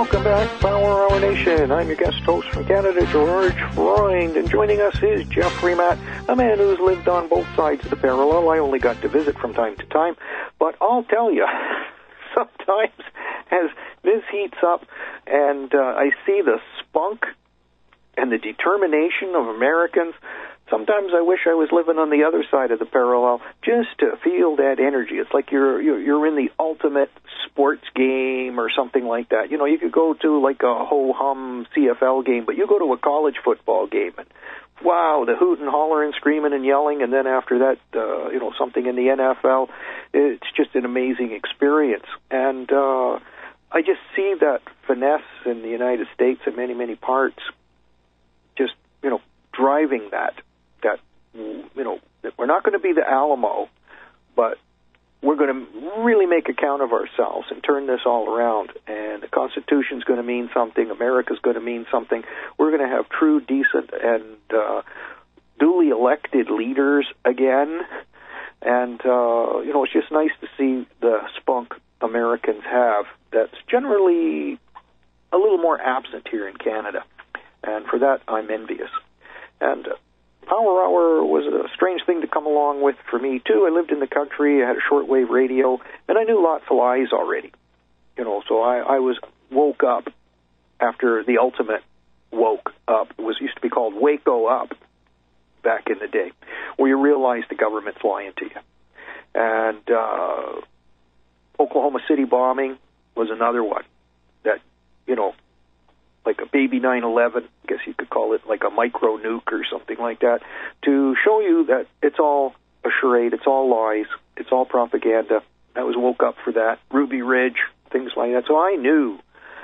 welcome back, Power Hour Nation. I'm your guest host from Canada, George Freund, and joining us is Jeffrey Matt, a man who's lived on both sides of the parallel. I only got to visit from time to time, but I'll tell you, sometimes as this heats up and I see the spunk and the determination of Americans, sometimes I wish I was living on the other side of the parallel just to feel that energy. It's like you're in the ultimate sports game or something like that. You know, you could go to like a ho-hum CFL game, but you go to a college football game and wow, the hooting, hollering, screaming, and yelling, and then after that, something in the NFL, it's just an amazing experience. And I just see that finesse in the United States in many, many parts, just, driving that we're not going to be the Alamo, but we're going to really make account of ourselves and turn this all around. And the Constitution's going to mean something. America's going to mean something. We're going to have true, decent, and duly elected leaders again. And, it's just nice to see the spunk Americans have that's generally a little more absent here in Canada. And for that, I'm envious. And Power Hour was a strange thing to come along with for me, too. I lived in the country, I had a shortwave radio, and I knew lots of lies already. So I woke up after the ultimate woke up. It used to be called Waco Up back in the day, where you realize the government's lying to you. And Oklahoma City bombing was another one that, like a baby 9/11, I guess you could call it like a micro nuke or something like that, to show you that it's all a charade, it's all lies, it's all propaganda. I was woke up for that. Ruby Ridge, things like that. So I knew,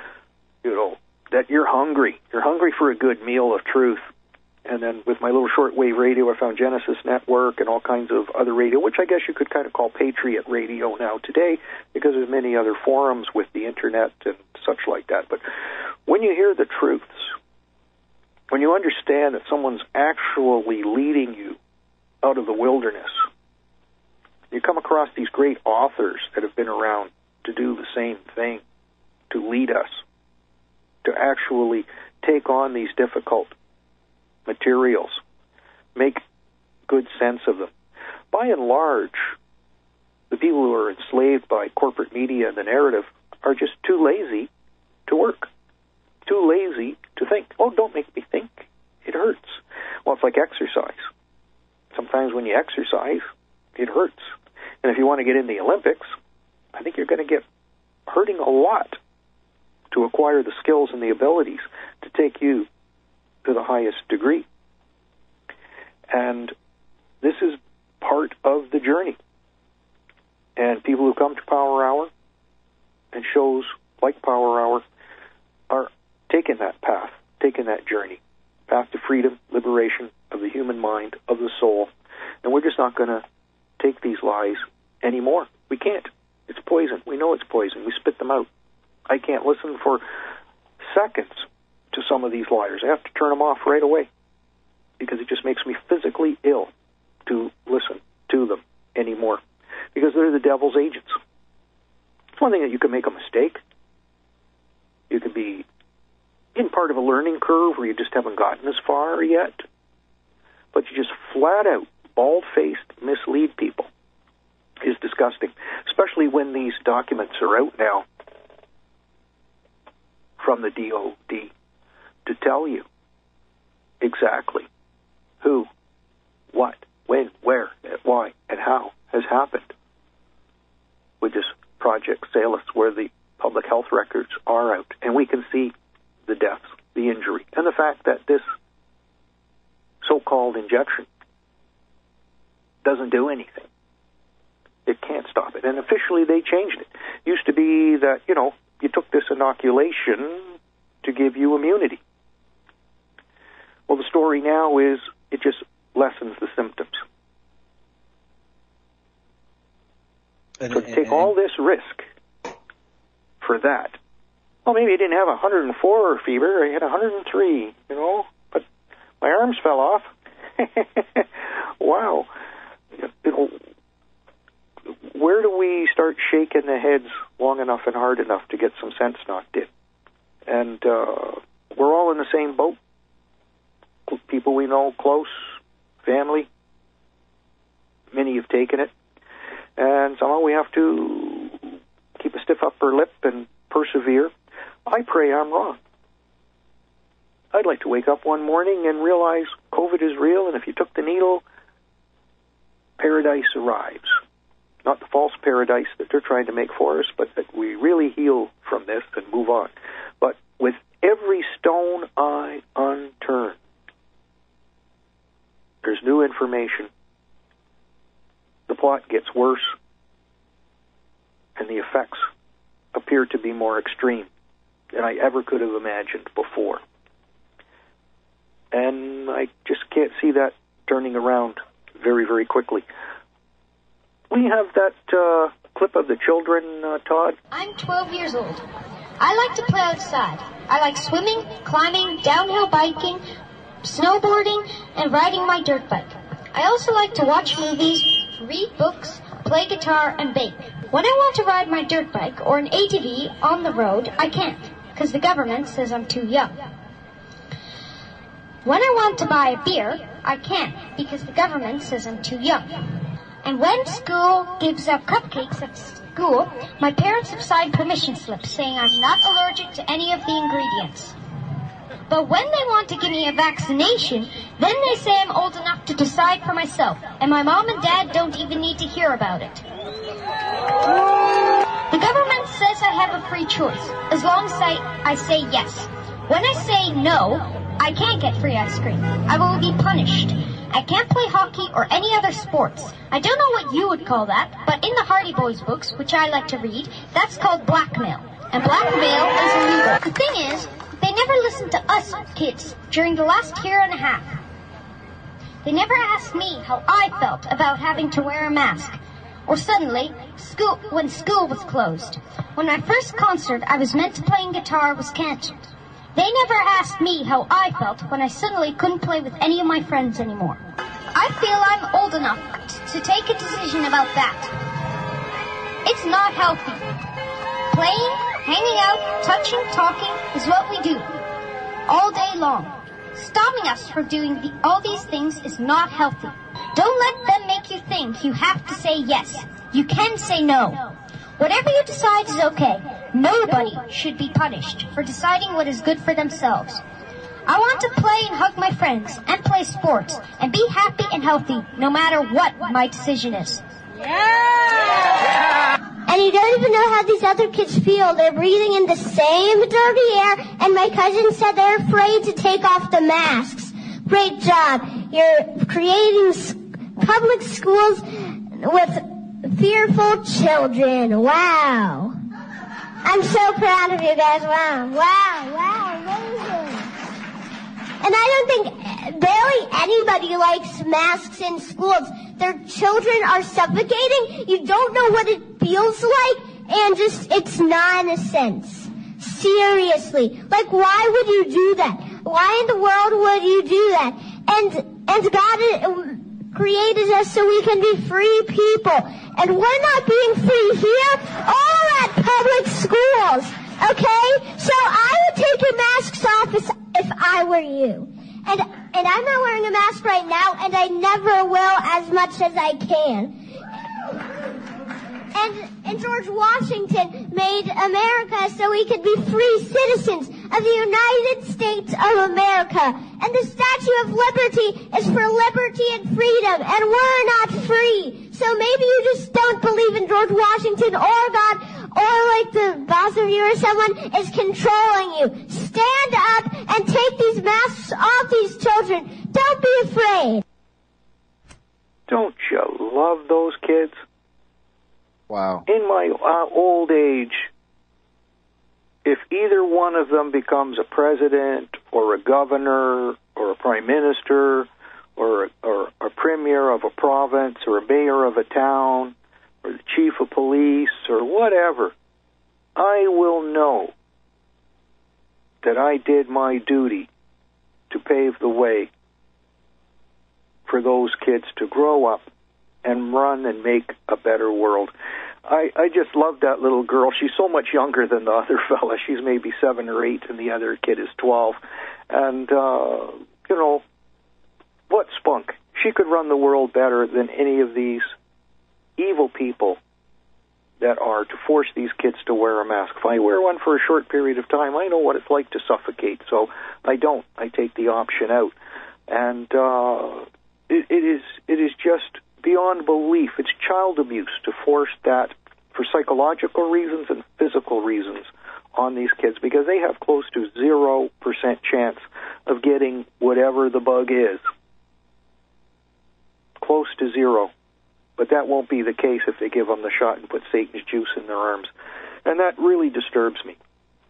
that you're hungry. You're hungry for a good meal of truth. And then with my little shortwave radio, I found Genesis Network and all kinds of other radio, which I guess you could kind of call Patriot Radio now today, because there's many other forums with the internet and such like that. But when you hear the truths, when you understand that someone's actually leading you out of the wilderness, you come across these great authors that have been around to do the same thing, to lead us, to actually take on these difficult materials, make good sense of them. By and large, the people who are enslaved by corporate media and the narrative are just too lazy to work, too lazy to think. Oh, don't make me think. It hurts. Well, it's like exercise. Sometimes when you exercise, it hurts. And if you want to get in the Olympics, I think you're going to get hurting a lot to acquire the skills and the abilities to take you to the highest degree. And this is part of the journey. And people who come to Power Hour and shows like Power Hour are taking that path, taking that journey, path to freedom, liberation of the human mind, of the soul. And we're just not going to take these lies anymore. We can't. It's poison. We know it's poison. We spit them out. I can't listen for seconds to some of these liars. I have to turn them off right away because it just makes me physically ill to listen to them anymore, because they're the devil's agents. It's one thing that you can make a mistake. You could be in part of a learning curve where you just haven't gotten as far yet, but you just flat out, bald-faced mislead people is disgusting, especially when these documents are out now from the DOD to tell you exactly who, what, when, where, why, and how has happened with this Project Salus, where the public health records are out, and we can see the deaths, the injury, and the fact that this so-called injection doesn't do anything. It can't stop it. And officially they changed it. It used to be that, you took this inoculation to give you immunity. Well, the story now is it just lessens the symptoms. So to take all this risk for that, well, maybe I didn't have 104 fever, I had 103, but my arms fell off. Wow. Where do we start shaking the heads long enough and hard enough to get some sense knocked in? And we're all in the same boat. People we know, close, family, many have taken it. And somehow we have to keep a stiff upper lip and persevere. I pray I'm wrong. I'd like to wake up one morning and realize COVID is real, and if you took the needle, paradise arrives. Not the false paradise that they're trying to make for us, but that we really heal from this and move on. But with every stone I unturn, there's new information. The plot gets worse, and the effects appear to be more extreme than I ever could have imagined before. And I just can't see that turning around very, very quickly. We have that clip of the children, Todd. I'm 12 years old. I like to play outside. I like swimming, climbing, downhill biking, snowboarding, and riding my dirt bike. I also like to watch movies, read books, play guitar, and bake. When I want to ride my dirt bike or an ATV on the road, I can't, because the government says I'm too young. When I want to buy a beer, I can't, because the government says I'm too young. And when school gives out cupcakes at school, my parents have signed permission slips saying I'm not allergic to any of the ingredients. But when they want to give me a vaccination, then they say I'm old enough to decide for myself, and my mom and dad don't even need to hear about it. The government says I have a free choice, as long as I say yes. When I say no, I can't get free ice cream. I will be punished. I can't play hockey or any other sports. I don't know what you would call that, but in the Hardy Boys books, which I like to read, that's called blackmail. And blackmail is illegal. The thing is, they never listened to us kids during the last year and a half. They never asked me how I felt about having to wear a mask. Or suddenly, when school was closed. When my first concert I was meant to play guitar was canceled. They never asked me how I felt when I suddenly couldn't play with any of my friends anymore. I feel I'm old enough to take a decision about that. It's not healthy. Playing, hanging out, touching, talking is what we do all day long. Stopping us from doing all these things is not healthy. Don't let them make you think you have to say yes. You can say no. Whatever you decide is okay. Nobody should be punished for deciding what is good for themselves. I want to play and hug my friends and play sports and be happy and healthy no matter what my decision is. Yeah! And you don't even know how these other kids feel. They're breathing in the same dirty air, and my cousin said they're afraid to take off the masks. Great job. You're creating public schools with fearful children. Wow. I'm so proud of you guys. Wow, amazing. And I don't think barely anybody likes masks in schools. Their children are suffocating. You don't know what it feels like, and it's nonsense. Seriously. Like, why would you do that? Why in the world would you do that? And God created us so we can be free people. And we're not being free here or at public schools. Okay? So I would take your masks off if I were you. And I'm not wearing a mask right now, and I never will as much as I can. And George Washington made America so we could be free citizens of the United States of America. And the Statue of Liberty is for liberty and freedom, and we're not free. So maybe you just don't believe in George Washington or God, or like the boss of you or someone is controlling you. Stand up and take these masks off these children. Don't be afraid. Don't you love those kids? Wow. In my old age, if either one of them becomes a president or a governor or a prime minister or a premier of a province or a mayor of a town or the chief of police or whatever, I will know that I did my duty to pave the way for those kids to grow up and run and make a better world. I just love that little girl. She's so much younger than the other fella. She's maybe 7 or 8, and the other kid is 12. And, what spunk? She could run the world better than any of these evil people that are to force these kids to wear a mask. If I wear one for a short period of time, I know what it's like to suffocate, so I don't. I take the option out. And it is just beyond belief. It's child abuse to force that for psychological reasons and physical reasons on these kids, because they have close to 0% chance of getting whatever the bug is. Close to 0. But that won't be the case if they give them the shot and put Satan's juice in their arms. And that really disturbs me,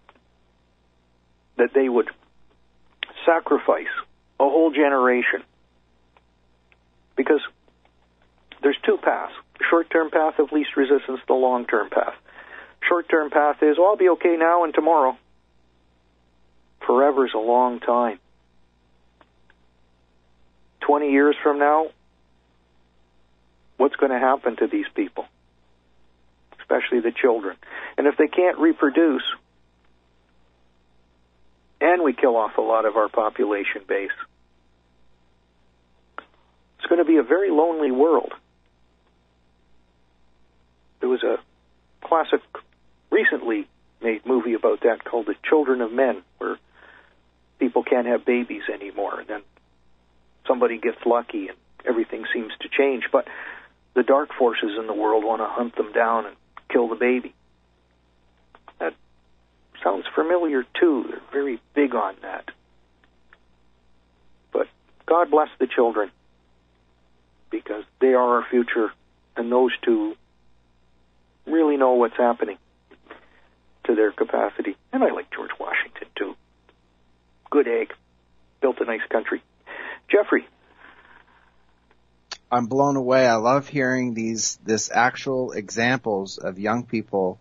that they would sacrifice a whole generation. Because there's 2 paths. The short-term path of least resistance, the long-term path. Short-term path is, I'll be okay now and tomorrow. Forever's a long time. 20 years from now, what's going to happen to these people? Especially the children. And if they can't reproduce, and we kill off a lot of our population base, it's going to be a very lonely world. There was a classic, recently made movie about that called The Children of Men, where people can't have babies anymore, and then somebody gets lucky and everything seems to change. But the dark forces in the world want to hunt them down and kill the baby. That sounds familiar, too. They're very big on that. But God bless the children, because they are our future, and those two really know what's happening to their capacity. And I like George Washington, too. Good egg. Built a nice country. Jeffrey. I'm blown away. I love hearing this actual examples of young people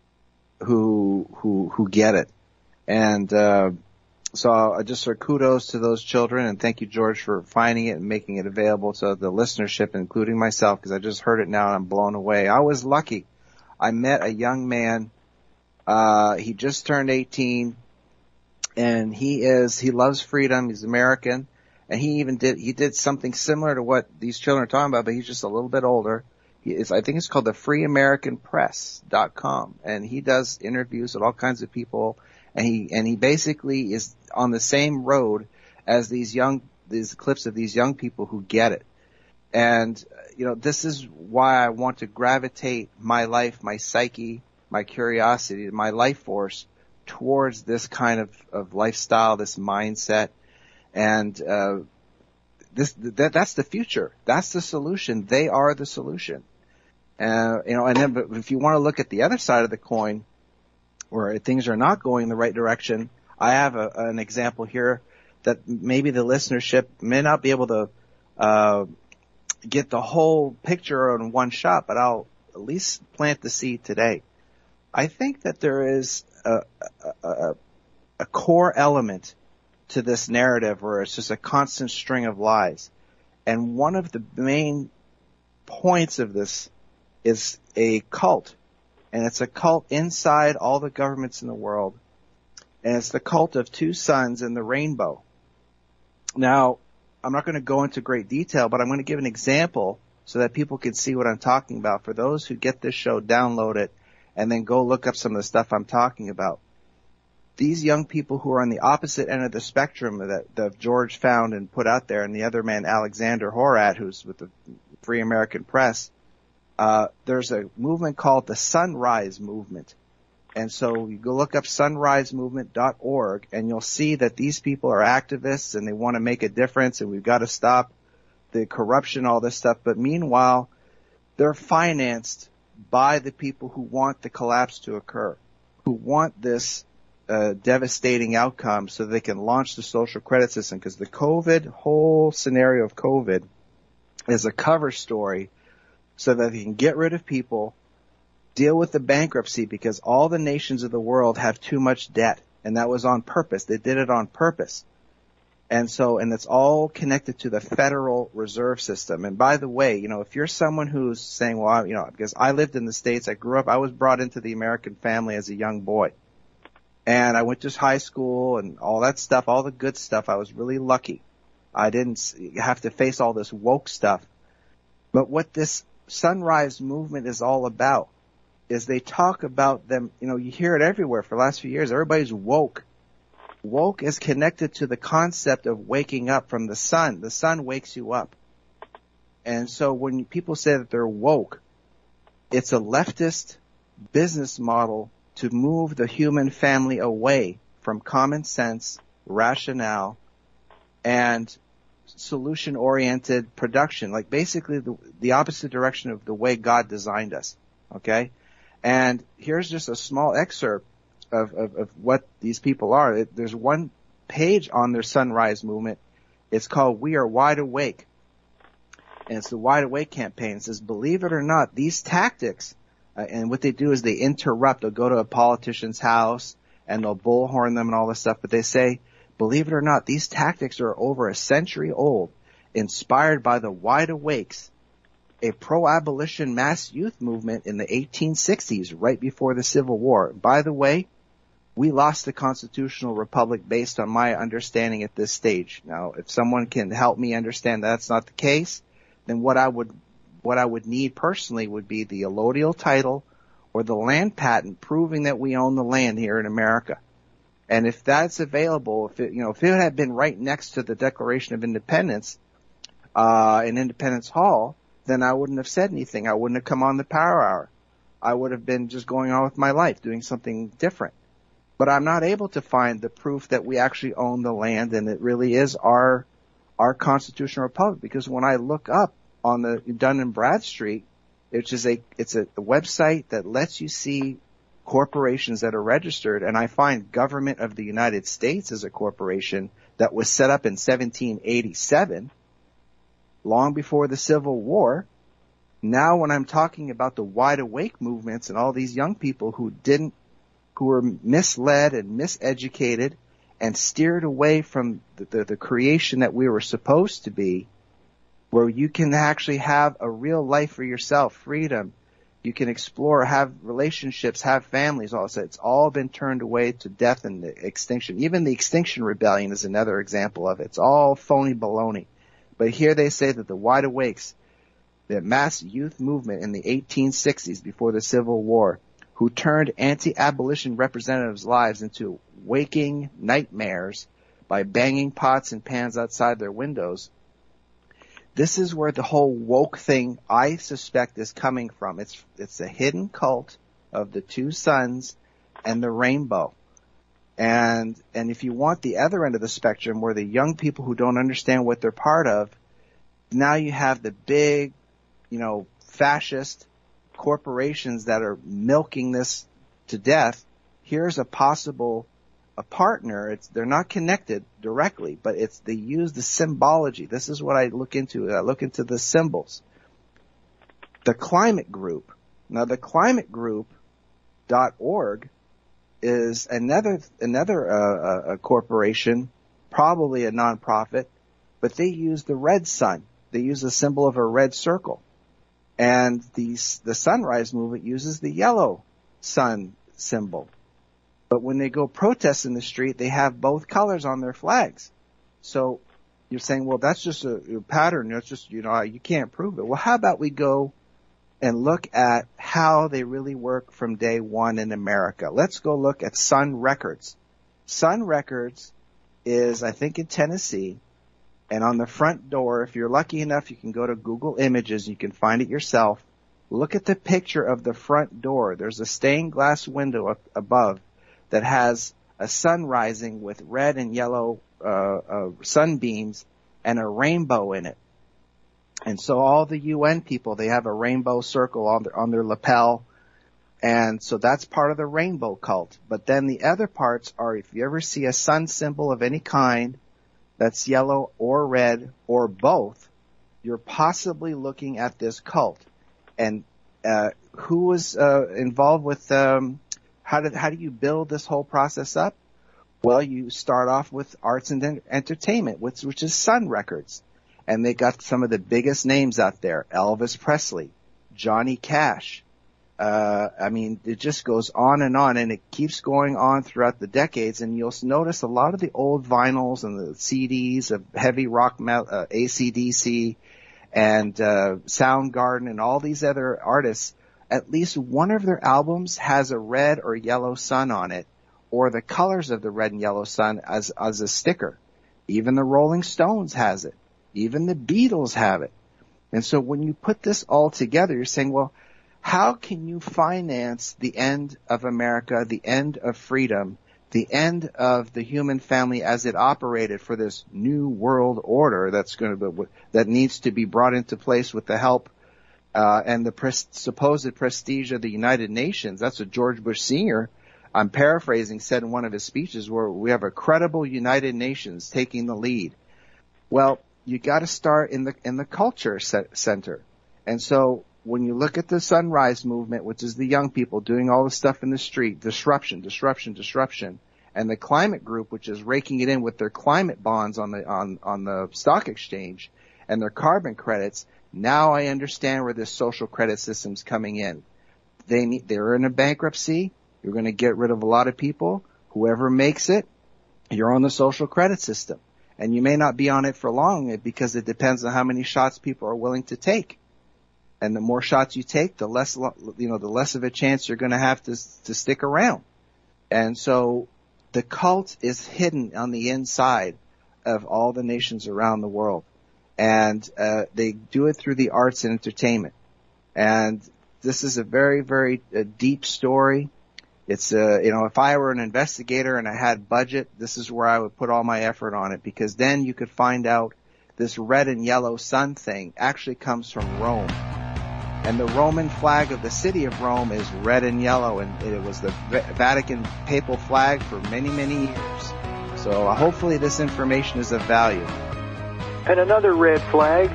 who get it. And so I just sort of kudos to those children, and thank you, George, for finding it and making it available to the listenership, including myself, because I just heard it now and I'm blown away. I was lucky. I met a young man. He just turned 18, and he loves freedom. He's American. And he did something similar to what these children are talking about, but he's just a little bit older. I think it's called the freeamericanpress.com. And he does interviews with all kinds of people. And he basically is on the same road as these clips of these young people who get it. And, this is why I want to gravitate my life, my psyche, my curiosity, my life force towards this kind of lifestyle, this mindset. And that's the future. That's the solution. They are the solution. And then, but if you want to look at the other side of the coin, where things are not going in the right direction, I have an example here that maybe the listenership may not be able to get the whole picture in one shot, but I'll at least plant the seed today. I think that there is a core element to this narrative where it's just a constant string of lies. And one of the main points of this is a cult. And it's a cult inside all the governments in the world. And it's the cult of 2 suns and the rainbow. Now, I'm not going to go into great detail, but I'm going to give an example so that people can see what I'm talking about. For those who get this show, download it, and then go look up some of the stuff I'm talking about. These young people who are on the opposite end of the spectrum that George found and put out there, and the other man, Alexander Horat, who's with the Free American Press, there's a movement called the Sunrise Movement. And so you go look up sunrisemovement.org, and you'll see that these people are activists, and they want to make a difference, and we've got to stop the corruption, all this stuff. But meanwhile, they're financed by the people who want the collapse to occur, who want this devastating outcome so they can launch the social credit system, because the whole scenario of COVID is a cover story so that they can get rid of people, deal with the bankruptcy, because all the nations of the world have too much debt, and that was on purpose. They did it on purpose. And it's all connected to the Federal Reserve System. And by the way, if you're someone who's saying, well, because I lived in the States, I was brought into the American family as a young boy. And I went to high school and all that stuff, all the good stuff. I was really lucky. I didn't have to face all this woke stuff. But what this Sunrise Movement is all about is they talk about them, you hear it everywhere for the last few years. Everybody's woke. Woke is connected to the concept of waking up from the sun. The sun wakes you up. And so when people say that they're woke, it's a leftist business model to move the human family away from common sense, rationale, and solution-oriented production, like basically the opposite direction of the way God designed us. Okay? And here's just a small excerpt of what these people are. There's one page on their Sunrise Movement. It's called We Are Wide Awake. And it's the Wide Awake campaign. It says, believe it or not, these tactics, and what they do is they interrupt. They'll go to a politician's house and they'll bullhorn them and all this stuff. But they say, believe it or not, these tactics are over a century old, inspired by the Wide Awakes, a pro-abolition mass youth movement in the 1860s, right before the Civil War. By the way, we lost the constitutional republic based on my understanding at this stage. Now, if someone can help me understand that's not the case, then what I would need personally would be the allodial title or the land patent proving that we own the land here in America. And if that's available, if it had been right next to the Declaration of Independence, in Independence Hall, then I wouldn't have said anything. I wouldn't have come on the Power Hour. I would have been just going on with my life, doing something different. But I'm not able to find the proof that we actually own the land and it really is our constitutional republic. Because when I look up on the Dun and Bradstreet, it's a website that lets you see corporations that are registered, and I find Government of the United States as a corporation that was set up in 1787, long before the Civil War. Now when I'm talking about the Wide Awake movements and all these young people who were misled and miseducated and steered away from the creation that we were supposed to be, where you can actually have a real life for yourself, freedom, you can explore, have relationships, have families, all that. It's all been turned away to death and extinction. Even the Extinction Rebellion is another example of it. It's all phony baloney. But here they say that the Wide Awakes, the mass youth movement in the 1860s before the Civil War, who turned anti-abolition representatives' lives into waking nightmares by banging pots and pans outside their windows. This is where the whole woke thing, I suspect, is coming from. It's a hidden cult of the two suns and the rainbow. And if you want the other end of the spectrum, where the young people who don't understand what they're part of, now you have the big, fascist corporations that are milking this to death. Here's a possible partner. They're not connected directly, but they use the symbology. This is what I look into. I look into the symbols. The Climate Group. Now, the climategroup.org is another corporation, probably a nonprofit, but they use the red sun. They use the symbol of a red circle. And the Sunrise Movement uses the yellow sun symbol. But when they go protest in the street, they have both colors on their flags. So you're saying, well, that's just a pattern. That's just, you can't prove it. Well, how about we go and look at how they really work from day one in America? Let's go look at Sun Records. Sun Records is, I think, in Tennessee. And on the front door, if you're lucky enough, you can go to Google Images. You can find it yourself. Look at the picture of the front door. There's a stained glass window up above that has a sun rising with red and yellow sunbeams and a rainbow in it. And so all the UN people, they have a rainbow circle on their lapel. And so that's part of the rainbow cult. But then the other parts are, if you ever see a sun symbol of any kind that's yellow or red or both, you're possibly looking at this cult. And who was involved with how do you build this whole process up? Well, you start off with arts and entertainment, which is Sun Records. And they got some of the biggest names out there. Elvis Presley, Johnny Cash. It just goes on, and it keeps going on throughout the decades. And you'll notice a lot of the old vinyls and the CDs of heavy rock, AC/DC, and Soundgarden, and all these other artists. At least one of their albums has a red or yellow sun on it, or the colors of the red and yellow sun as a sticker. Even the Rolling Stones has it. Even the Beatles have it. And so when you put this all together, you're saying, well, how can you finance the end of America, the end of freedom, the end of the human family as it operated for this new world order that needs to be brought into place with the help and the supposed prestige of the United Nations? That's what George Bush Sr., I'm paraphrasing, said in one of his speeches, where we have a credible United Nations taking the lead. Well, you got to start in the culture center. And so when you look at the Sunrise Movement, which is the young people doing all the stuff in the street, disruption, and the Climate Group, which is raking it in with their climate bonds on the stock exchange and their carbon credits, now I understand where this social credit system's coming in. They're in a bankruptcy. You're going to get rid of a lot of people. Whoever makes it, you're on the social credit system. And you may not be on it for long because it depends on how many shots people are willing to take. And the more shots you take, the less of a chance you're going to have to stick around. And so the cult is hidden on the inside of all the nations around the world. And they do it through the arts and entertainment. And this is a very, very deep story. It's if I were an investigator and I had budget, this is where I would put all my effort on it, because then you could find out this red and yellow sun thing actually comes from Rome. And the Roman flag of the city of Rome is red and yellow, and it was the Vatican papal flag for many, many years. So hopefully this information is of value. And another red flag,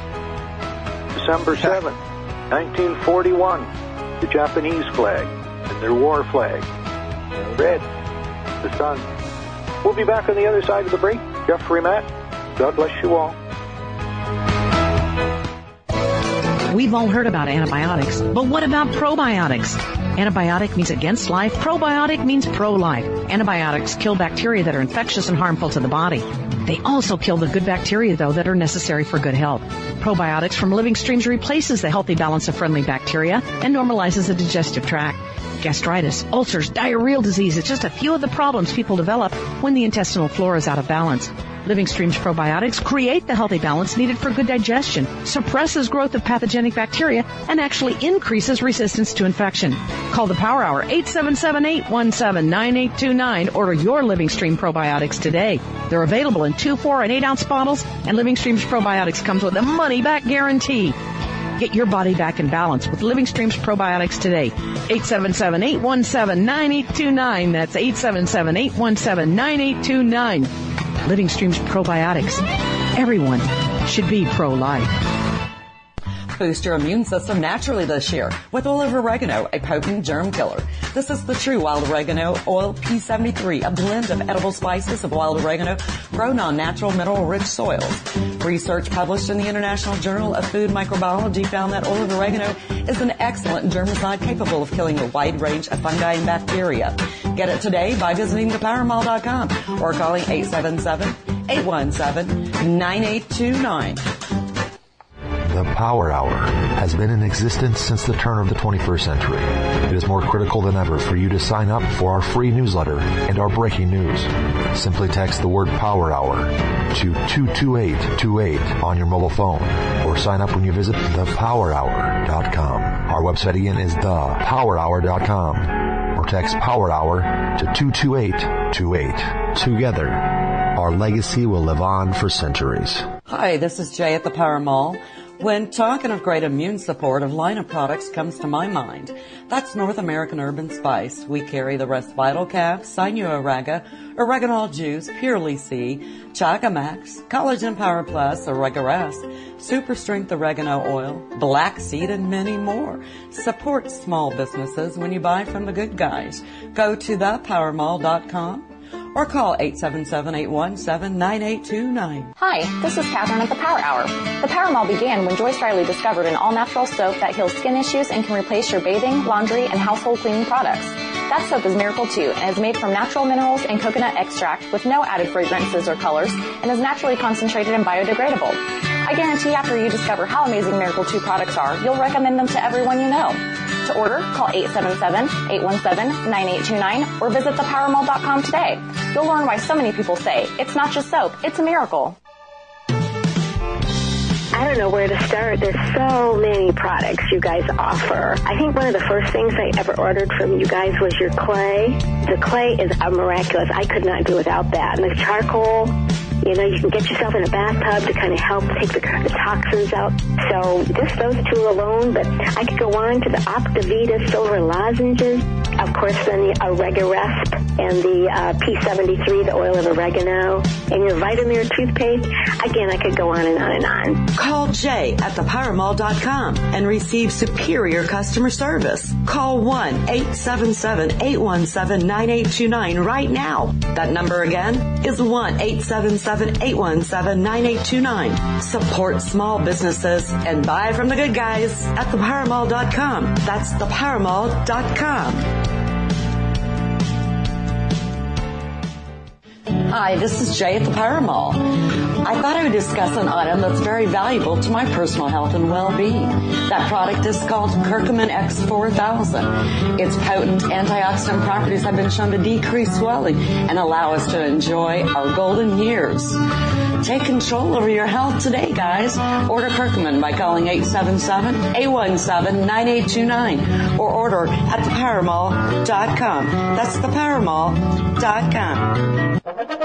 December 7th, 1941, the Japanese flag. And their war flag. Red, the sun. We'll be back on the other side of the break. Jeffrey Matt, God bless you all. We've all heard about antibiotics, but what about probiotics? Antibiotic means against life. Probiotic means pro-life. Antibiotics kill bacteria that are infectious and harmful to the body. They also kill the good bacteria, though, that are necessary for good health. Probiotics from Living Streams replaces the healthy balance of friendly bacteria and normalizes the digestive tract. Gastritis, ulcers, diarrheal disease, it's just a few of the problems people develop when the intestinal flora is out of balance. Living Streams probiotics create the healthy balance needed for good digestion, suppresses growth of pathogenic bacteria, and actually increases resistance to infection. Call the Power Hour, 877-817-9829. Order your Living Stream probiotics today. They're available in 2, 4, and 8-ounce bottles, and Living Streams probiotics comes with a money-back guarantee. Get your body back in balance with Living Streams probiotics today. 877-817-9829. That's 877-817-9829. Living Streams probiotics. Everyone should be pro-life. Boost your immune system naturally this year with olive oregano, a potent germ killer. This is the true wild oregano oil P73, a blend of edible spices of wild oregano grown on natural mineral-rich soils. Research published in the International Journal of Food Microbiology found that olive oregano is an excellent germicide capable of killing a wide range of fungi and bacteria. Get it today by visiting thepowermall.com or calling 877-817-9829. The Power Hour has been in existence since the turn of the 21st century. It is more critical than ever for you to sign up for our free newsletter and our breaking news. Simply text the word Power Hour to 22828 on your mobile phone or sign up when you visit thepowerhour.com. Our website again is thepowerhour.com or text Power Hour to 22828. Together, our legacy will live on for centuries. Hi, this is Jay at the Power Mall. When talking of great immune support, a line of products comes to my mind. That's North American Urban Spice. We carry the Rest Vital Cap, Sinuoraga, Oreganol Juice, Purely C, Chaga Max, Collagen Power Plus, Oregarest, Super Strength Oregano Oil, Black Seed, and many more. Support small businesses when you buy from the good guys. Go to thepowermall.com or call 877-817-9829. Hi, this is Catherine at the Power Hour. The Power Mall began when Joyce Riley discovered an all-natural soap that heals skin issues and can replace your bathing, laundry, and household cleaning products. That soap is Miracle 2 and is made from natural minerals and coconut extract with no added fragrances or colors and is naturally concentrated and biodegradable. I guarantee after you discover how amazing Miracle 2 products are, you'll recommend them to everyone you know. To order, call 877-817-9829 or visit thepowermall.com today. You'll learn why so many people say, it's not just soap, it's a miracle. I don't know where to start. There's so many products you guys offer. I think one of the first things I ever ordered from you guys was your clay. The clay is miraculous. I could not do without that. And the charcoal, you know, you can get yourself in a bathtub to kind of help take the toxins out. So just those two alone, but I could go on to the Optivita silver lozenges. Of course, then the Oregaresp and the P73, the oil of oregano, and your Vitamir toothpaste. Again, I could go on and on and on. Call Jay at thepowermall.com and receive superior customer service. Call 1-877-817-9829 right now. That number again is 1-877-817-9829. Support small businesses and buy from the good guys at thepowermall.com. That's thepowermall.com. Hi, this is Jay at the Power Mall. I thought I would discuss an item that's very valuable to my personal health and well-being. That product is called Curcumin X4000. Its potent antioxidant properties have been shown to decrease swelling and allow us to enjoy our golden years. Take control over your health today, guys. Order Curcumin by calling 877-817-9829 or order at thepowermall.com. That's thepowermall.com.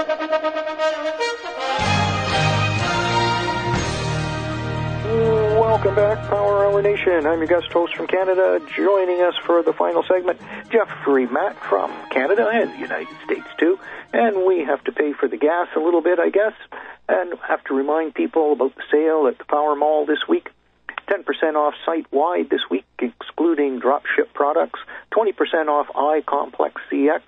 Welcome back, Power Hour Nation. I'm your guest host from Canada. Joining us for the final segment, Jeffrey Matt from Canada and the United States, too. And we have to pay for the gas a little bit, I guess. And have to remind people about the sale at the Power Mall this week. 10% off site-wide this week, excluding drop-ship products. 20% off I-Complex CS,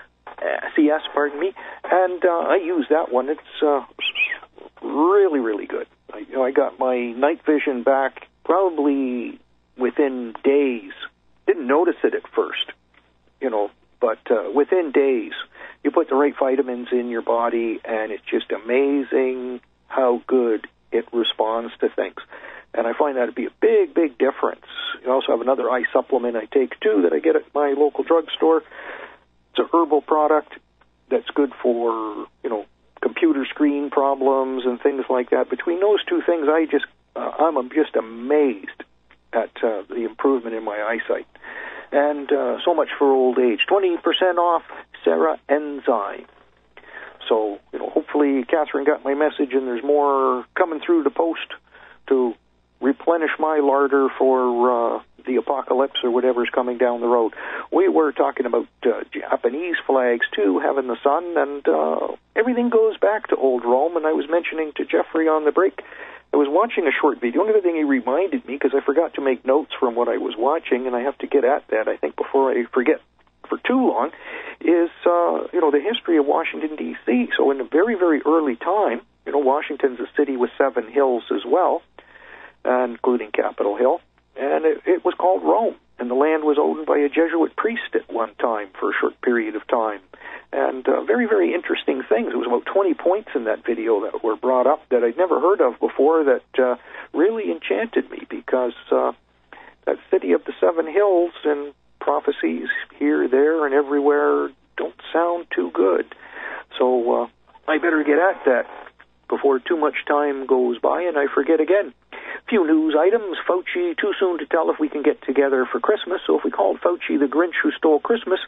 and I use that one. It's really, really good. I got my night vision back probably within days. Didn't notice it at first, but within days. You put the right vitamins in your body, and it's just amazing how good it responds to things. And I find that to be a big, big difference. You also have another eye supplement I take, too, that I get at my local drugstore. It's a herbal product that's good for, computer screen problems and things like that. Between those two things, I'm just amazed at the improvement in my eyesight. And so much for old age. 20% off Sarah Enzyme. So, hopefully Catherine got my message and there's more coming through the post to replenish my larder for the apocalypse or whatever's coming down the road. We were talking about Japanese flags, too, having the sun, and everything goes back to old Rome. And I was mentioning to Jeffrey on the break, I was watching a short video. The only thing he reminded me, because I forgot to make notes from what I was watching, and I have to get at that, I think, before I forget for too long, is, the history of Washington, D.C. So in a very, very early time, Washington's a city with 7 hills as well, including Capitol Hill, and it was called Rome, and the land was owned by a Jesuit priest at one time for a short period of time. And very, very interesting things. It was about 20 points in that video that were brought up that I'd never heard of before that really enchanted me, because that city of the 7 hills and prophecies here, there, and everywhere don't sound too good. So I better get at that before too much time goes by and I forget again. Few news items. Fauci, too soon to tell if we can get together for Christmas. So if we called Fauci the Grinch who stole Christmas,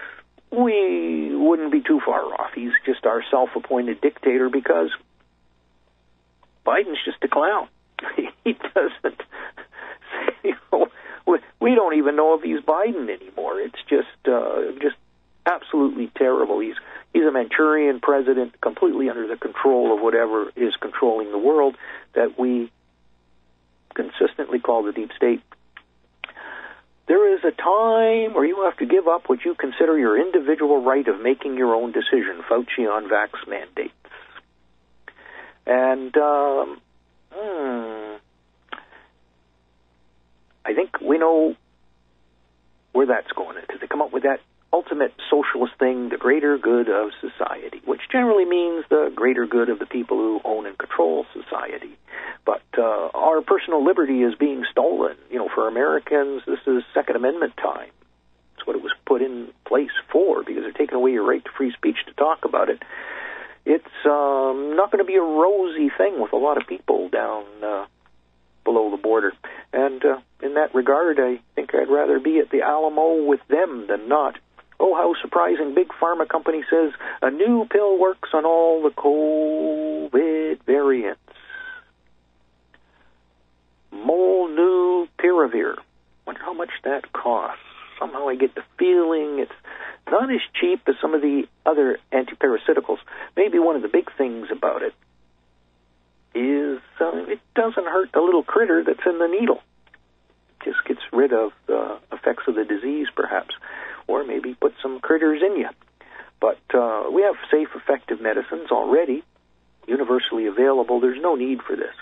we wouldn't be too far off. He's just our self-appointed dictator because Biden's just a clown. He doesn't, we don't even know if he's Biden anymore. It's just absolutely terrible. He's a Manchurian president, completely under the control of whatever is controlling the world that we consistently call the deep state. there is a time where you have to give up what you consider your individual right of making your own decision, Fauci on vax mandates. And I think we know where that's going to. They come up with that ultimate socialist thing, the greater good of society, which generally means the greater good of the people who own and control society. But our personal liberty is being stolen. You know, for Americans, this is Second Amendment time. It's what it was put in place for, because they're taking away your right to free speech to talk about it. It's not going to be a rosy thing with a lot of people down below the border. And in that regard, I think I'd rather be at the Alamo with them than not. Oh, how surprising. Big pharma company says a new pill works on all the COVID variants. Molnupiravir. Wonder how much that costs. Somehow I get the feeling it's not as cheap as some of the other antiparasiticals. Maybe one of the big things about it is it doesn't hurt the little critter that's in the needle. It just gets rid of the effects of the disease, perhaps, or maybe put some critters in you. But we have safe, effective medicines already, universally available. There's no need for this.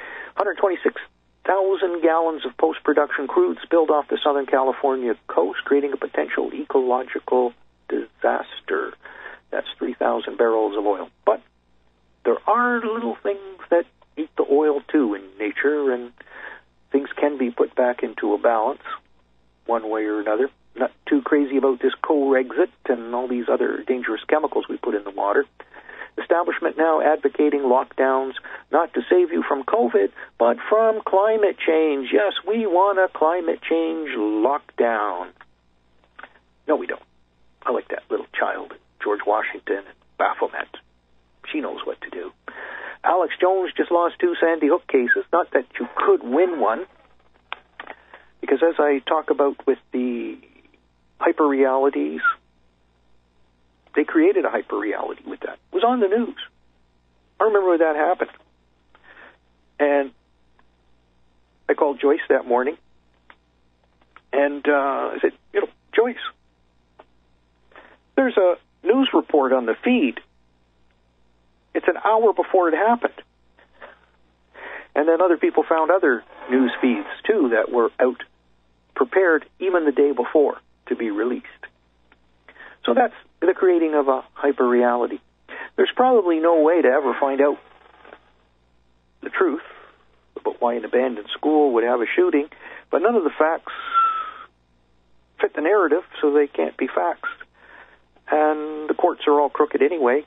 126,000 gallons of post-production crude spilled off the Southern California coast, creating a potential ecological disaster. That's 3,000 barrels of oil. But there are little things that eat the oil, too, in nature, and things can be put back into a balance one way or another. Not too crazy about this Corexit and all these other dangerous chemicals we put in the water. Establishment now advocating lockdowns, not to save you from COVID, but from climate change. Yes, we want a climate change lockdown. No, we don't. I like that little child, George Washington, and Baphomet. She knows what to do. Alex Jones just lost 2 Sandy Hook cases. Not that you could win one, because as I talk about with the hyperrealities, they created a hyperreality with that. It was on the news. I remember when that happened. And I called Joyce that morning, and I said, Joyce, there's a news report on the feed. It's an hour before it happened. And then other people found other news feeds, too, that were out prepared even the day before to be released. So that's the creating of a hyperreality. There's probably no way to ever find out the truth about why an abandoned school would have a shooting, but none of the facts fit the narrative, so they can't be facts. And the courts are all crooked anyway.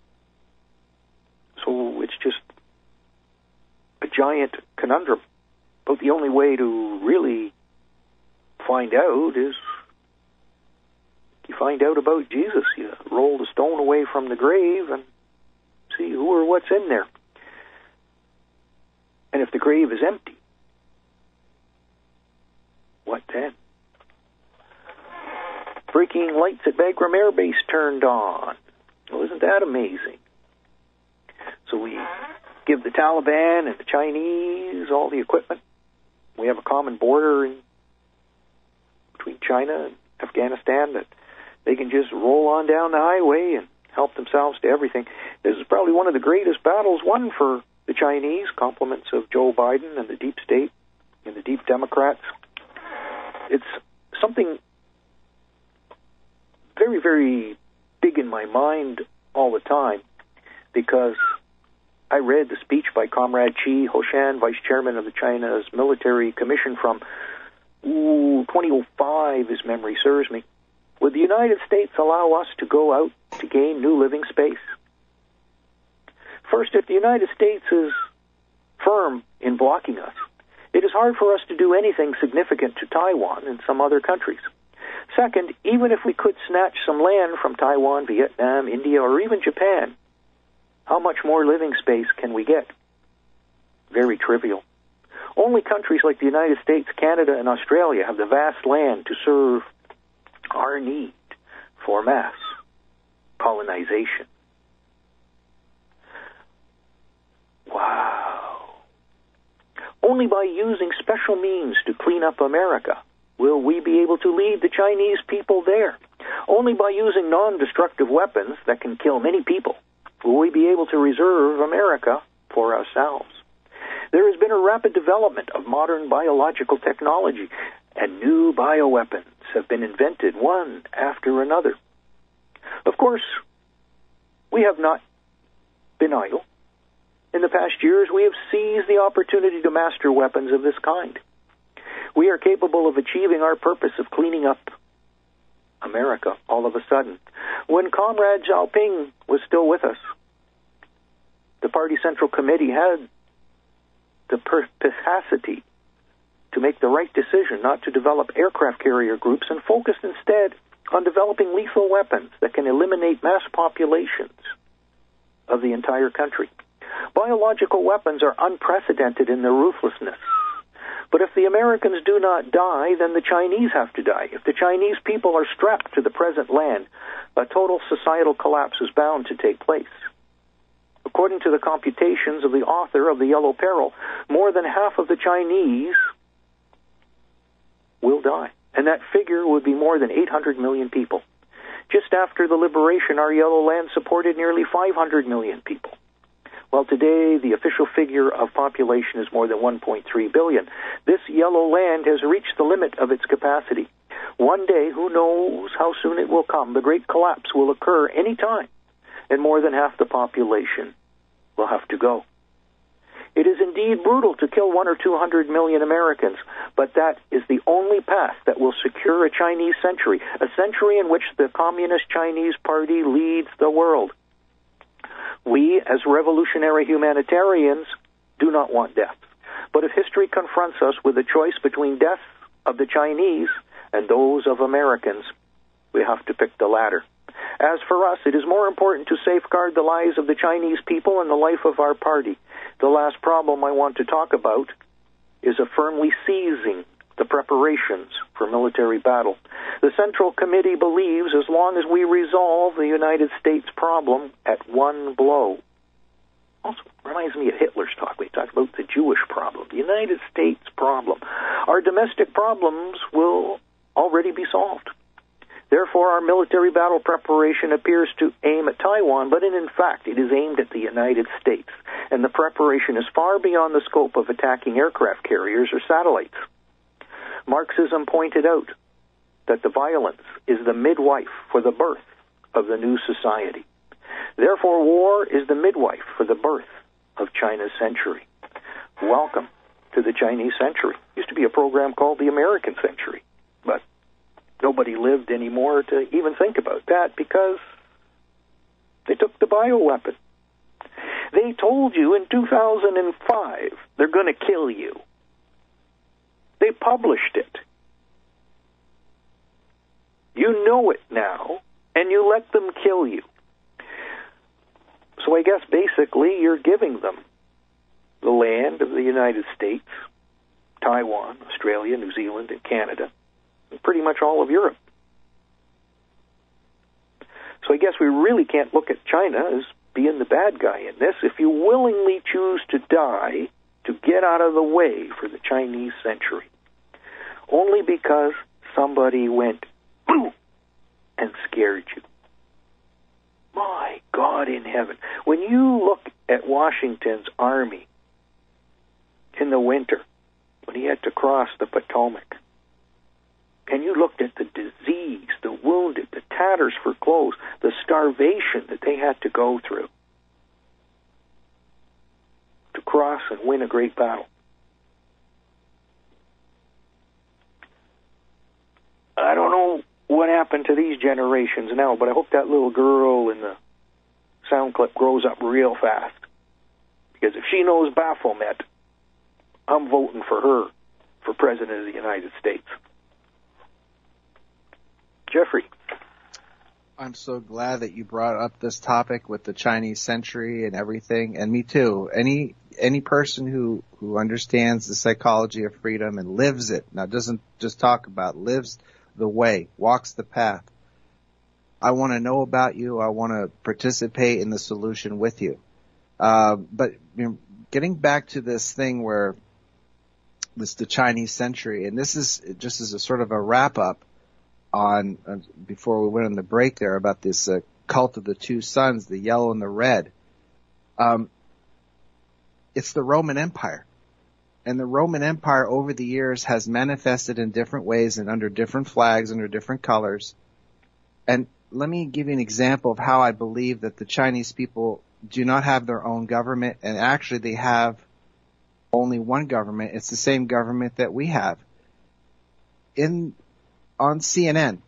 So it's just a giant conundrum. But the only way to really find out is you find out about Jesus. You roll the stone away from the grave and see who or what's in there. And if the grave is empty, what then? Breaking lights at Bagram Air Base turned on. Well, isn't that amazing? So we give the Taliban and the Chinese all the equipment. We have a common border between China and Afghanistan that they can just roll on down the highway and help themselves to everything. This is probably one of the greatest battles won for the Chinese, compliments of Joe Biden and the deep state and the deep Democrats. It's something very, very big in my mind all the time, because I read the speech by Comrade Qi Hoshan, vice chairman of the China's military commission from 2005, his memory serves me. Would the United States allow us to go out to gain new living space? First, if the United States is firm in blocking us, it is hard for us to do anything significant to Taiwan and some other countries. Second, even if we could snatch some land from Taiwan, Vietnam, India, or even Japan, how much more living space can we get? Very trivial. Only countries like the United States, Canada, and Australia have the vast land to serve our need for mass colonization. Wow. Only by using special means to clean up America will we be able to lead the Chinese people there. Only by using non-destructive weapons that can kill many people will we be able to reserve America for ourselves. There has been a rapid development of modern biological technology, and new bioweapons have been invented one after another. Of course, we have not been idle. In the past years, we have seized the opportunity to master weapons of this kind. We are capable of achieving our purpose of cleaning up America all of a sudden. When Comrade Xiaoping was still with us, the Party Central Committee had the capacity to make the right decision not to develop aircraft carrier groups and focused instead on developing lethal weapons that can eliminate mass populations of the entire country. Biological weapons are unprecedented in their ruthlessness. But if the Americans do not die, then the Chinese have to die. If the Chinese people are strapped to the present land, a total societal collapse is bound to take place. According to the computations of the author of The Yellow Peril, more than half of the Chinese will die. And that figure would be more than 800 million people. Just after the liberation, our yellow land supported nearly 500 million people. Well, today, the official figure of population is more than 1.3 billion. This yellow land has reached the limit of its capacity. One day, who knows how soon it will come, the great collapse will occur any time, and more than half the population will have to go. It is indeed brutal to kill 100 or 200 million Americans, but that is the only path that will secure a Chinese century, a century in which the Communist Chinese Party leads the world. We, as revolutionary humanitarians, do not want death. But if history confronts us with a choice between death of the Chinese and those of Americans, we have to pick the latter. As for us, it is more important to safeguard the lives of the Chinese people and the life of our party. The last problem I want to talk about is a firmly seizing the preparations for military battle. The Central Committee believes as long as we resolve the United States problem at one blow. Also reminds me of Hitler's talk. We talked about the Jewish problem, the United States problem. Our domestic problems will already be solved. Therefore, our military battle preparation appears to aim at Taiwan, but in fact, it is aimed at the United States. And the preparation is far beyond the scope of attacking aircraft carriers or satellites. Marxism pointed out that the violence is the midwife for the birth of the new society. Therefore, war is the midwife for the birth of China's century. Welcome to the Chinese century. Used to be a program called the American century, but nobody lived anymore to even think about that because they took the bioweapon. They told you in 2005 they're going to kill you. They published it. You know it now, and you let them kill you. So I guess basically you're giving them the land of the United States, Taiwan, Australia, New Zealand, and Canada, and pretty much all of Europe. So I guess we really can't look at China as being the bad guy in this. If you willingly choose to die to get out of the way for the Chinese century, only because somebody went boom and scared you. My God in heaven. When you look at Washington's army in the winter, when he had to cross the Potomac, and you looked at the disease, the wounded, the tatters for clothes, the starvation that they had to go through to cross and win a great battle. I don't know what happened to these generations now, but I hope that little girl in the sound clip grows up real fast. Because if she knows Baphomet, I'm voting for her for President of the United States. Jeffrey. I'm so glad that you brought up this topic with the Chinese century and everything, and me too. Any person who understands the psychology of freedom and lives it, now doesn't just talk about, lives the way, walks the path. I want to know about you. I want to participate in the solution with you. But you know, getting back to this thing where This the Chinese century, and this is just as a sort of a wrap up on before we went on the break there about this cult of the two suns, the yellow and the red. It's the Roman Empire, and the Roman Empire over the years has manifested in different ways and under different flags, under different colors. And let me give you an example of how I believe that the Chinese people do not have their own government, and actually they have only one government. It's the same government that we have. On CNN,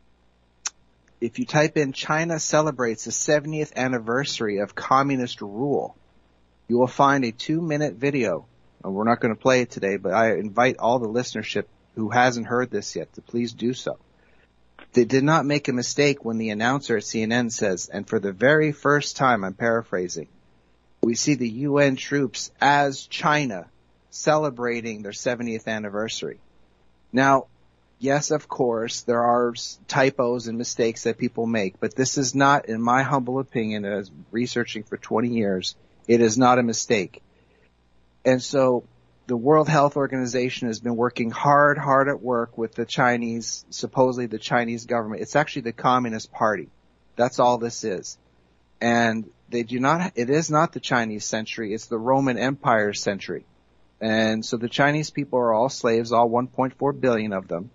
if you type in China celebrates the 70th anniversary of communist rule, you will find a 2-minute video. And we're not going to play it today, but I invite all the listenership who hasn't heard this yet to please do so. They did not make a mistake when the announcer at CNN says, and for the very first time, I'm paraphrasing, we see the UN troops as China celebrating their 70th anniversary. Now, yes, of course, there are typos and mistakes that people make, but this is not, in my humble opinion, as researching for 20 years, it is not a mistake. And so the World Health Organization has been working hard at work with the Chinese, supposedly the Chinese government. It's actually the Communist Party. That's all this is. And it is not the Chinese century, it's the Roman Empire century. And so the Chinese people are all slaves, all 1.4 billion of them.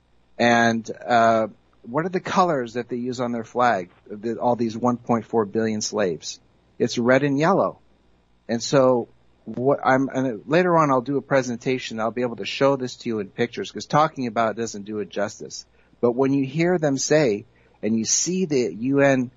And what are the colors that they use on their flag, all these 1.4 billion slaves? It's red and yellow. And so and later on I'll do a presentation, I'll be able to show this to you in pictures, because talking about it doesn't do it justice. But when you hear them say, and you see the UN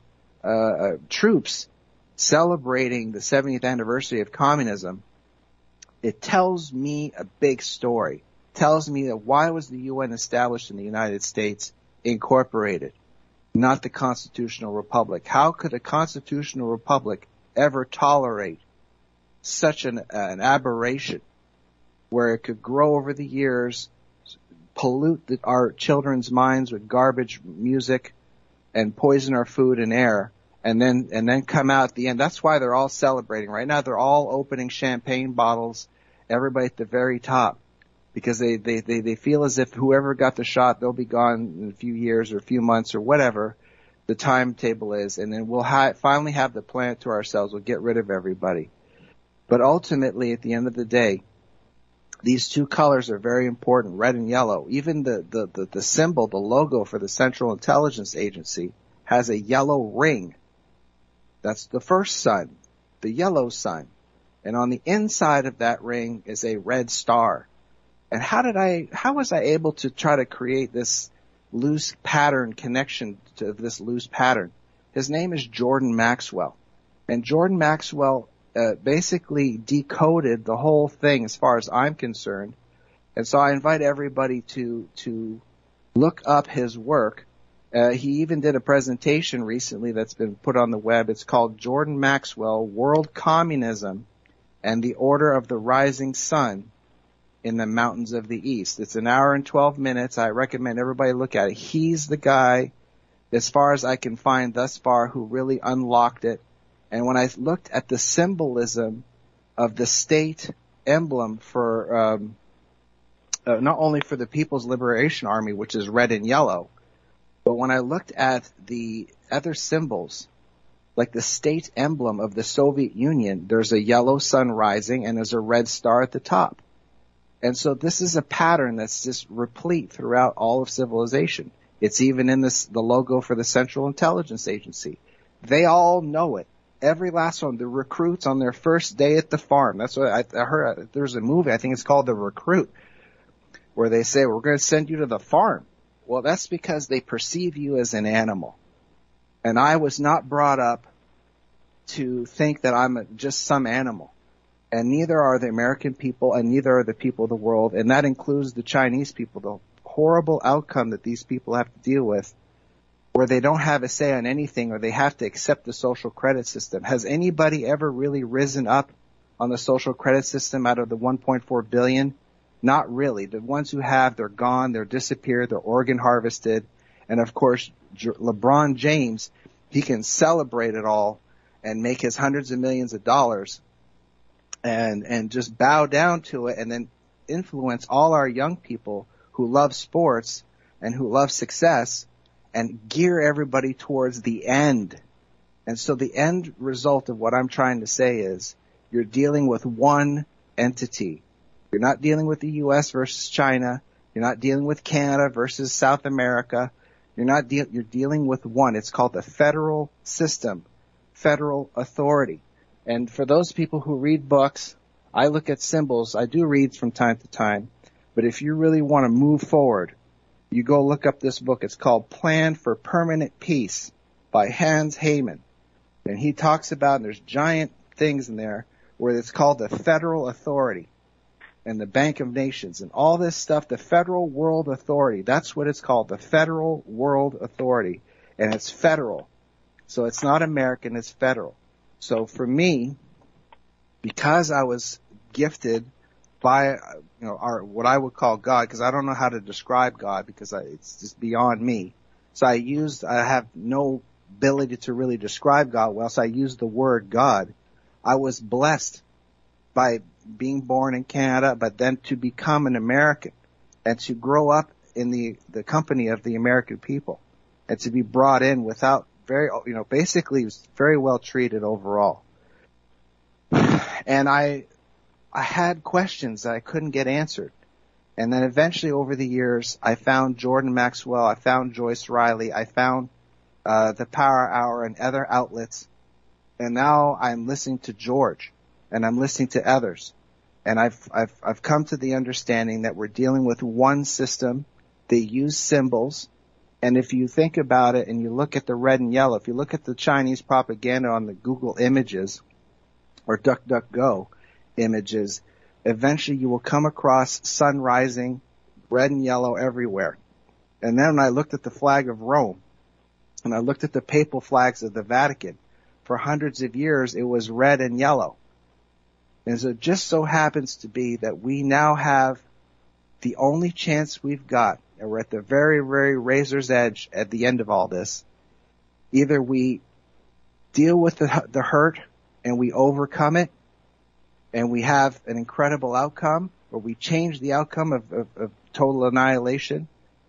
troops celebrating the 70th anniversary of communism, it tells me a big story. It tells me that why was the UN established in the United States, incorporated, not the constitutional republic? How could a constitutional republic ever tolerate such an aberration where it could grow over the years, pollute our children's minds with garbage music and poison our food and air, and then come out at the end? That's why they're all celebrating. Right now they're all opening champagne bottles, everybody at the very top, because they feel as if whoever got the shot, they'll be gone in a few years or a few months or whatever the timetable is, and then we'll finally have the planet to ourselves. We'll get rid of everybody. But ultimately, at the end of the day, these two colors are very important, red and yellow. Even the symbol, the logo for the Central Intelligence Agency has a yellow ring. That's the first sun, the yellow sun. And on the inside of that ring is a red star. And how was I able to try to create this loose pattern connection to this loose pattern? His name is Jordan Maxwell. And Jordan Maxwell basically decoded the whole thing as far as I'm concerned. And so I invite everybody to look up his work. He even did a presentation recently that's been put on the web. It's called Jordan Maxwell, World Communism and the Order of the Rising Sun in the Mountains of the East. It's an hour and 12 minutes. I recommend everybody look at it. He's the guy, as far as I can find thus far, who really unlocked it. And when I looked at the symbolism of the state emblem for not only for the People's Liberation Army, which is red and yellow, but when I looked at the other symbols, like the state emblem of the Soviet Union, there's a yellow sun rising and there's a red star at the top. And so this is a pattern that's just replete throughout all of civilization. It's even in the logo for the Central Intelligence Agency. They all know it. Every last one, the recruits on their first day at the farm. That's what I heard. There's a movie, I think it's called The Recruit, where they say, we're going to send you to the farm. Well, that's because they perceive you as an animal. And I was not brought up to think that I'm just some animal. And neither are the American people, and neither are the people of the world. And that includes the Chinese people, the horrible outcome that these people have to deal with, where they don't have a say on anything, or they have to accept the social credit system. Has anybody ever really risen up on the social credit system out of the 1.4 billion? Not really. The ones who have, they're gone, they're disappeared, they're organ harvested. And of course, LeBron James, he can celebrate it all and make his hundreds of millions of dollars and just bow down to it and then influence all our young people who love sports and who love success and gear everybody towards the end. And so the end result of what I'm trying to say is you're dealing with one entity. You're not dealing with the U.S. versus China. You're not dealing with Canada versus South America. You're dealing with one. It's called the federal system, federal authority. And for those people who read books, I look at symbols. I do read from time to time. But if you really want to move forward, you go look up this book. It's called Plan for Permanent Peace by Hans Heyman. And he talks about, and there's giant things in there, where it's called the federal authority and the Bank of Nations and all this stuff, the Federal World Authority. That's what it's called, the Federal World Authority. And it's federal. So it's not American, it's federal. So for me, because I was gifted by, what I would call God, because I don't know how to describe God because it's just beyond me. So I have no ability to really describe God well, so I used the word God. I was blessed by being born in Canada, but then to become an American and to grow up in the company of the American people and to be brought in without basically was very well treated overall. And I had questions that I couldn't get answered. And then eventually over the years, I found Jordan Maxwell, I found Joyce Riley, I found the Power Hour and other outlets. And now I'm listening to George and I'm listening to others. And I've come to the understanding that we're dealing with one system. They use symbols. And if you think about it and you look at the red and yellow, if you look at the Chinese propaganda on the Google images or DuckDuckGo images, eventually you will come across sun rising, red and yellow everywhere. And then when I looked at the flag of Rome and I looked at the papal flags of the Vatican, for hundreds of years it was red and yellow. And so it just so happens to be that we now have the only chance we've got, and we're at the very, very razor's edge at the end of all this. Either we deal with the hurt and we overcome it and we have an incredible outcome, or we change the outcome of total annihilation,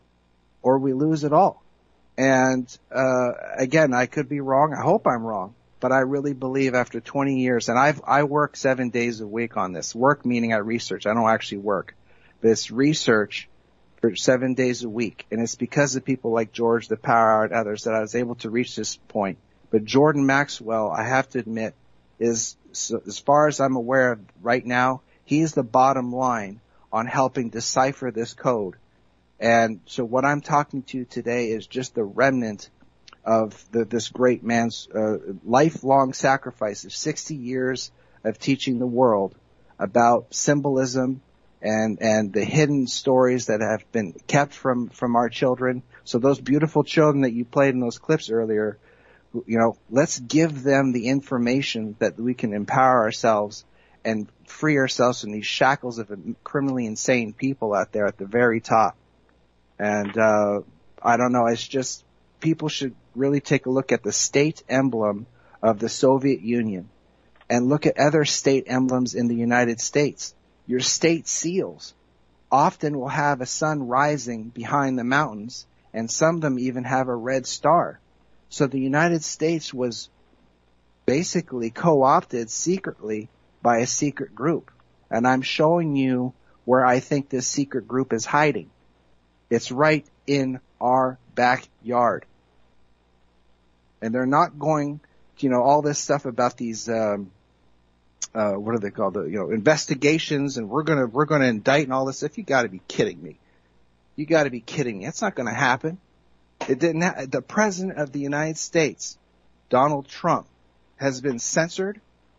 or we lose it all. And again, I could be wrong. I hope I'm wrong. But I really believe after 20 years, and I work 7 days a week on this. Work meaning I research. I don't actually work. But it's research for 7 days a week. And it's because of people like George, the Power Hour, and others that I was able to reach this point. But Jordan Maxwell, I have to admit, is, as far as I'm aware of right now, he's the bottom line on helping decipher this code. And so what I'm talking to today is just the remnant of this great man's lifelong sacrifice of 60 years of teaching the world about symbolism and the hidden stories that have been kept from our children. So those beautiful children that you played in those clips earlier, let's give them the information that we can empower ourselves and free ourselves from these shackles of criminally insane people out there at the very top. And I don't know, it's just people should really take a look at the state emblem of the Soviet Union and look at other state emblems in the United States. Your state seals often will have a sun rising behind the mountains, and some of them even have a red star. So the United States was basically co-opted secretly by a secret group. And I'm showing you where I think this secret group is hiding. It's right in our backyard. And they're not going to, all this stuff about these, what are they called? Investigations, and we're gonna indict and all this stuff. You gotta be kidding me. You gotta be kidding me. That's not gonna happen. It didn't the President of the United States, Donald Trump, has been censored,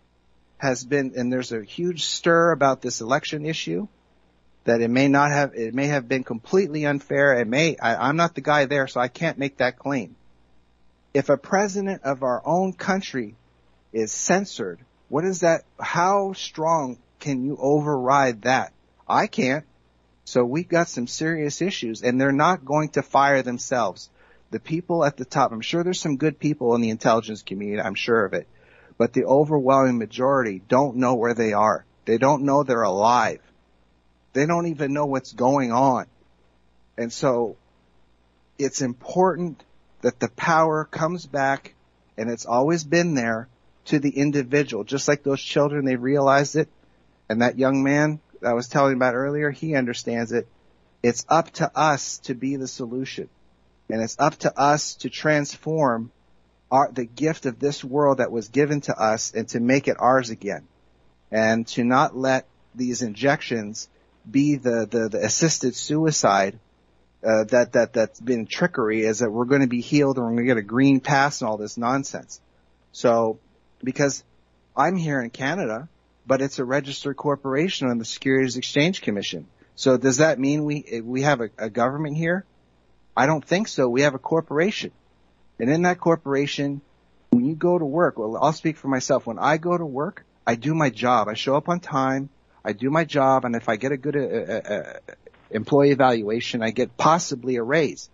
and there's a huge stir about this election issue, that it may have been completely unfair. I'm not the guy there, so I can't make that claim. If a president of our own country is censored, what is that? How strong can you override that? I can't. So we've got some serious issues, and they're not going to fire themselves. The people at the top, I'm sure there's some good people in the intelligence community, I'm sure of it, but the overwhelming majority don't know where they are. They don't know they're alive. They don't even know what's going on. And so it's important that the power comes back, and it's always been there, to the individual. Just like those children, they realized it. And that young man that I was telling about earlier, he understands it. It's up to us to be the solution. And it's up to us to transform the gift of this world that was given to us and to make it ours again. And to not let these injections be the assisted suicide that's been trickery, is that we're going to be healed and we're going to get a green pass and all this nonsense. So, because I'm here in Canada, but it's a registered corporation on the Securities Exchange Commission. So does that mean we have a government here? I don't think so. We have a corporation. And in that corporation, when you go to work, well, I'll speak for myself. When I go to work, I do my job. I show up on time. I do my job. And if I get a good employee evaluation, I get possibly a raise.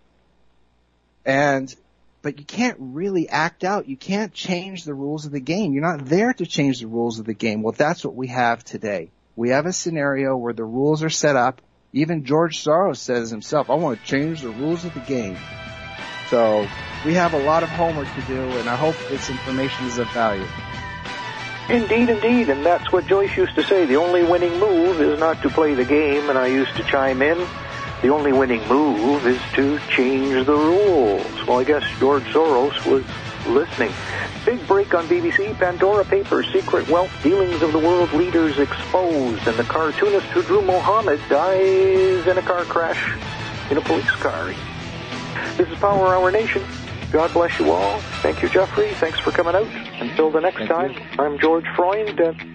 But you can't really act out. You can't change the rules of the game. You're not there to change the rules of the game. Well, that's what we have today. We have a scenario where the rules are set up. Even George Soros says himself, I want to change the rules of the game. So we have a lot of homework to do, and I hope this information is of value. Indeed, indeed, and that's what Joyce used to say. The only winning move is not to play the game, and I used to chime in, the only winning move is to change the rules. Well, I guess George Soros was listening. Big break on BBC. Pandora Papers, secret wealth dealings of the world leaders exposed, and the cartoonist who drew Mohammed dies in a car crash in a police car. This is Power Hour Nation. God bless you all. Thank you, Jeffrey. Thanks for coming out. Until the next time, I'm George Freund.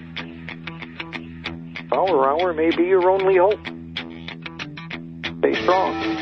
Power Hour may be your only hope. Stay strong.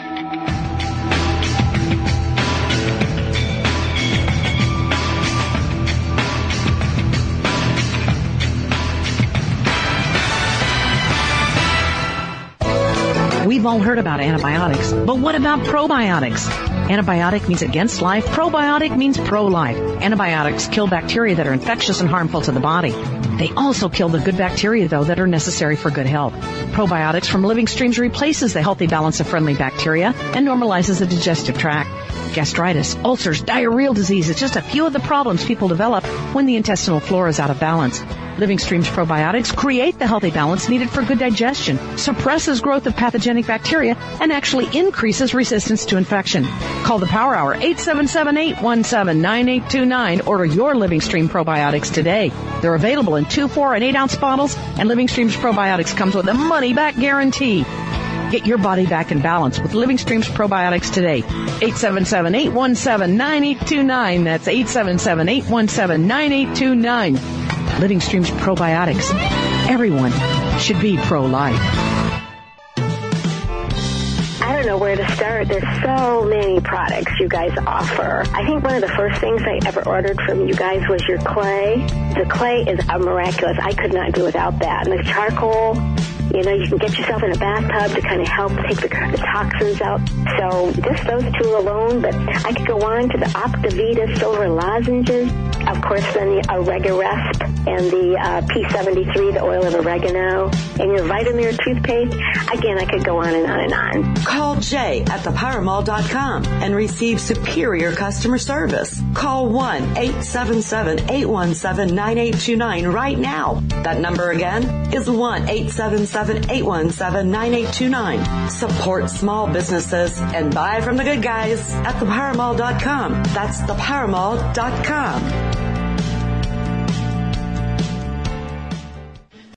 We've all heard about antibiotics, but what about probiotics? Antibiotic means against life. Probiotic means pro-life. Antibiotics kill bacteria that are infectious and harmful to the body. They also kill the good bacteria, though, that are necessary for good health. Probiotics from Living Streams replaces the healthy balance of friendly bacteria and normalizes the digestive tract. Gastritis, ulcers, diarrheal disease is just a few of the problems people develop when the intestinal flora is out of balance. Living Streams probiotics create the healthy balance needed for good digestion, suppresses growth of pathogenic bacteria, and actually increases resistance to infection. Call the Power Hour, 877-817-9829. Order your Living Stream probiotics today. They're available in 2, 4, and 8-ounce bottles, and Living Streams probiotics comes with a money-back guarantee. Get your body back in balance with Living Streams probiotics today. 877-817-9829. That's 877-817-9829. Living Streams probiotics. Everyone should be pro-life. I don't know where to start. There's so many products you guys offer. I think one of the first things I ever ordered from you guys was your clay. The clay is miraculous. I could not do without that. And the charcoal, you know, you can get yourself in a bathtub to kind of help take the toxins out. So just those two alone, but I could go on to the Optivita silver lozenges. Of course, then the Oregaresp and the P73, the oil of oregano, and your Vitamir toothpaste. Again, I could go on and on and on. Call Jay at thepowermall.com and receive superior customer service. Call 1-877-817-9829 right now. That number again is 1-877-817-9829. Support small businesses and buy from the good guys at thepowermall.com. That's thepowermall.com.